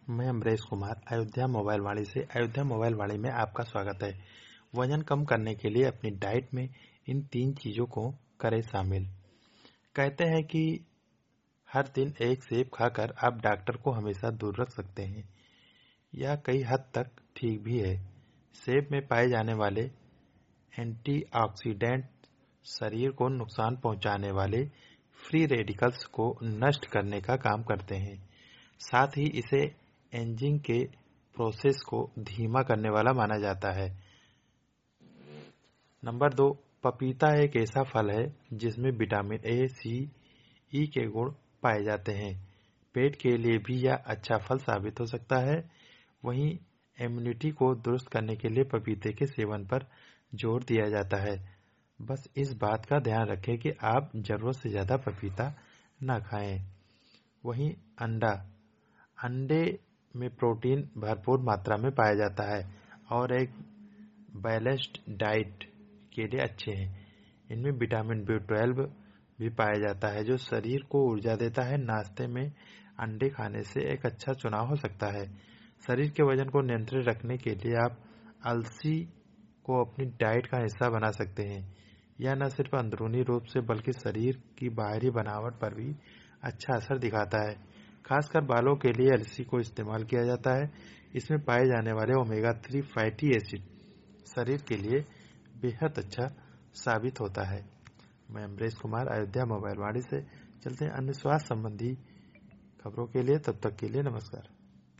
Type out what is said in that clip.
मैं अमरेश कुमार अयोध्या मोबाइल वाणी से अयोध्या मोबाइल वाणी में आपका स्वागत है। वजन कम करने के लिए अपनी डाइट में इन 3 चीज़ों को करें शामिल। कहते हैं कि हर दिन एक सेब खाकर आप डॉक्टर को हमेशा दूर रख सकते हैं। यह कई हद तक ठीक भी है। सेब में पाए जाने वाले एंटीऑक्सीडेंट शरीर को नुकसान पहुंचाने वाले फ्री रेडिकल्स को नष्ट करने का काम करते हैं। साथ ही इसे एजिंग के प्रोसेस को धीमा करने वाला माना जाता है। नंबर 2, पपीता एक ऐसा फल है जिसमें विटामिन ए, सी, ई के गुण पाए जाते हैं। पेट के लिए भी यह अच्छा फल साबित हो सकता है। वहीं इम्यूनिटी को दुरुस्त करने के लिए पपीते के सेवन पर जोर दिया जाता है। बस इस बात का ध्यान रखें कि आप जरूरत से ज़्यादा पपीता ना खाएं। वहीं अंडे में प्रोटीन भरपूर मात्रा में पाया जाता है और एक बैलेंस्ड डाइट के लिए अच्छे हैं। इनमें विटामिन B12 भी पाया जाता है जो शरीर को ऊर्जा देता है। नाश्ते में अंडे खाने से एक अच्छा चुनाव हो सकता है। शरीर के वजन को नियंत्रित रखने के लिए आप अलसी को अपनी डाइट का हिस्सा बना सकते हैं। यह न सिर्फ अंदरूनी रूप से बल्कि शरीर की बाहरी बनावट पर भी अच्छा असर दिखाता है। खासकर बालों के लिए अलसी को इस्तेमाल किया जाता है। इसमें पाए जाने वाले ओमेगा 3 फैटी एसिड शरीर के लिए बेहद अच्छा साबित होता है। मैं अमरेश कुमार अयोध्या मोबाइल वाणी से। चलते हैं अन्य स्वास्थ्य संबंधी खबरों के लिए। तब तक के लिए नमस्कार।